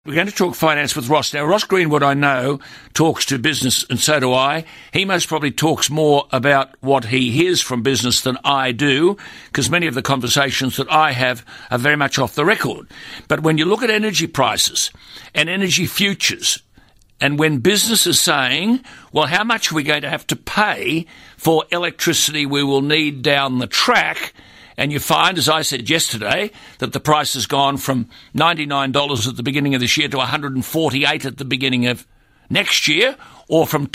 We're going to talk finance with Ross. Now, Ross Greenwood, I know, talks to business, and so do I. He most probably talks more about what he hears from business than I do, because many of the conversations that I have are very much off the record. But when you look at energy prices and energy futures, and when business is saying, well, how much are we going to have to pay for electricity we will need down the track? And you find, as I said yesterday, that the price has gone from $99 at the beginning of this year to $148 at the beginning of next year, or from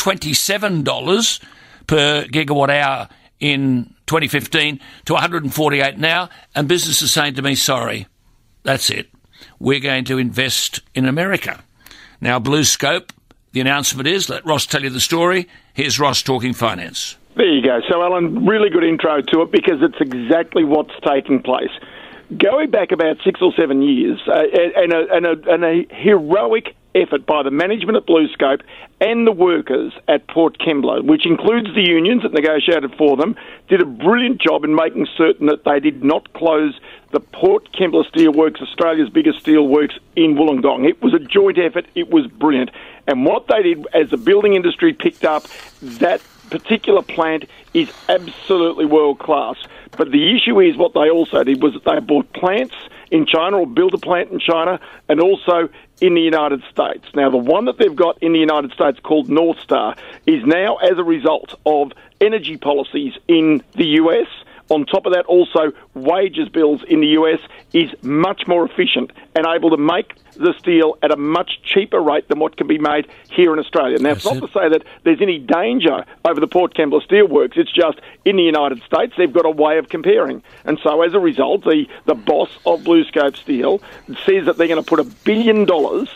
$27 per gigawatt hour in 2015 to $148 now. And business is saying to me, sorry, that's it. We're going to invest in America. Now, BlueScope, the announcement is, let Ross tell you the story. Here's Ross talking finance. There you go. So, Alan, really good intro to it because it's exactly what's taking place. Going back about 6 or 7 years, and a heroic effort by the management at BlueScope and the workers at Port Kembla, which includes the unions that negotiated for them, did a brilliant job in making certain that they did not close the Port Kembla Steelworks, Australia's biggest steelworks in Wollongong. It was a joint effort. It was brilliant. And what they did as the building industry picked up, that particular plant is absolutely world class. But the issue is what they also did was that they bought plants in China or built a plant in China and also in the United States. Now, the one that they've got in the United States called North Star is now as a result of energy policies in the US. On top of that, also wages bills in the US is much more efficient and able to make the steel at a much cheaper rate than what can be made here in Australia. Now, it's not to say that there's any danger over the Port Kembla Steelworks. It's just in the United States, they've got a way of comparing. And so as a result, the boss of BlueScope Steel says that they're going to put $1 billion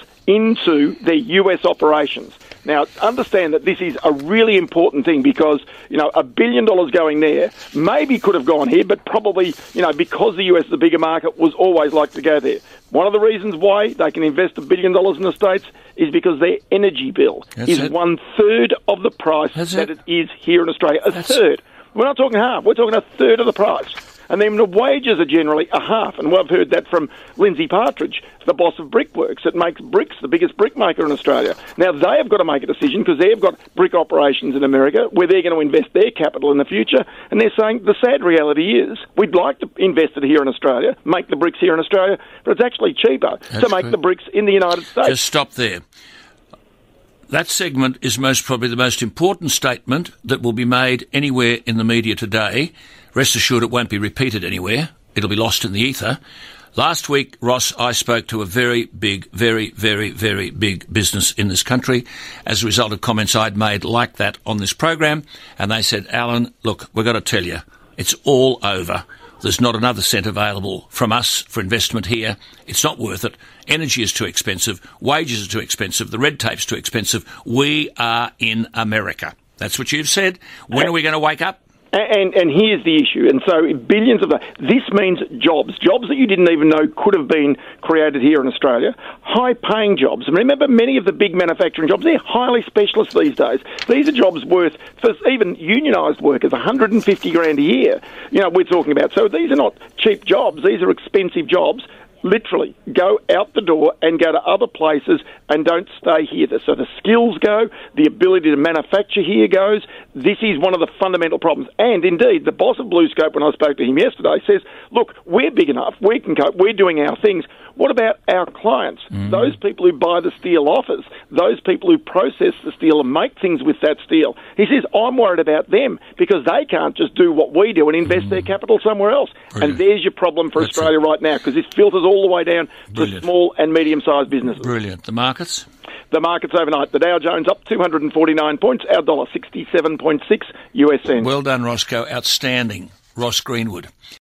into their US operations. Now, understand that this is a really important thing because, $1 billion going there maybe could have gone here, but probably, because the US is a bigger market, was always like to go there. One of the reasons why they can invest $1 billion in the States is because their energy bill is 1/3 of the price that it is here in Australia. A third. We're not talking half. We're talking 1/3 of the price. And then the wages are generally a half. And we've heard that from Lindsay Partridge, the boss of Brickworks, that makes bricks, the biggest brick maker in Australia. Now, they have got to make a decision because they've got brick operations in America where they're going to invest their capital in the future. And they're saying the sad reality is we'd like to invest it here in Australia, make the bricks here in Australia, but it's actually cheaper to make the bricks in the United States. Just stop there. That segment is most probably the most important statement that will be made anywhere in the media today. Rest assured it won't be repeated anywhere. It'll be lost in the ether. Last week, Ross, I spoke to a very big, very, very, very big business in this country as a result of comments I'd made like that on this program. And they said, Alan, look, we've got to tell you, it's all over. There's not another cent available from us for investment here. It's not worth it. Energy is too expensive. Wages are too expensive. The red tape's too expensive. We are in America. That's what you've said. When are we going to wake up? And here's the issue. And so billions of this means jobs that you didn't even know could have been created here in Australia, high-paying jobs. And remember, many of the big manufacturing jobs, they're highly specialist these days. These are jobs worth, for even unionised workers, $150,000 a year. We're talking about. So these are not cheap jobs. These are expensive jobs. Literally go out the door and go to other places and don't stay here. So the skills go, the ability to manufacture here goes. This is one of the fundamental problems. And indeed, the boss of BlueScope, when I spoke to him yesterday, says, look, we're big enough, we can cope, we're doing our things. What about our clients? Those people who buy the steel off us, those people who process the steel and make things with that steel. He says, I'm worried about them because they can't just do what we do and invest their capital somewhere else. Brilliant. And there's your problem for Australia right now because this filters all the way down to small and medium-sized businesses. Brilliant. The markets? The markets overnight. The Dow Jones up 249 points, our $1.67.6 US cents. Well done, Roscoe. Outstanding. Ross Greenwood.